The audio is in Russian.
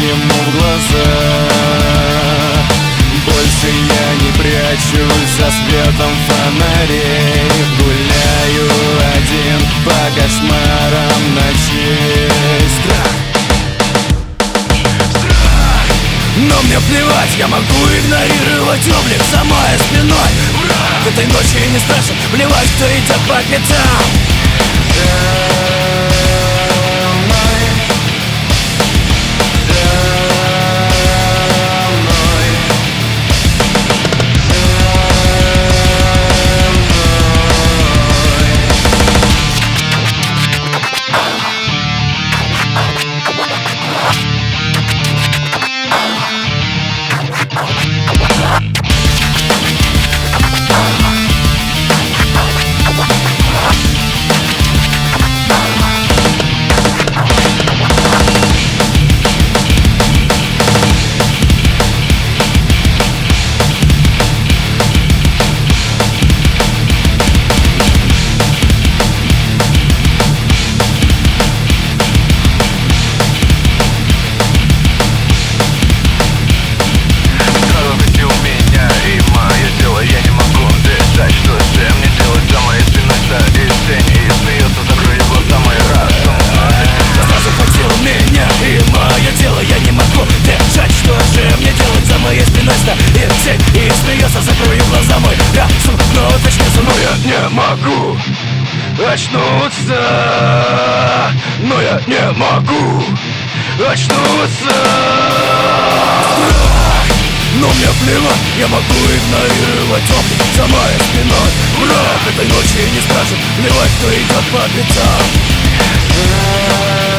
ему в глаза. Больше я не прячусь за светом фонарей. Гуляю один по кошмарам ночей. Страх, но мне плевать, я могу игнорировать облик за моей спиной. Враг этой ночи не страшен, плевать, кто идет по пятам. И смеется, закрою глаза, мой разум, но точнее, но я не могу очнуться. Но я не могу очнуться. Но мне плевать, я могу игнорировать облик за моей спиной. Враг этой ночи не страшен, плевать, кто идет по пятам.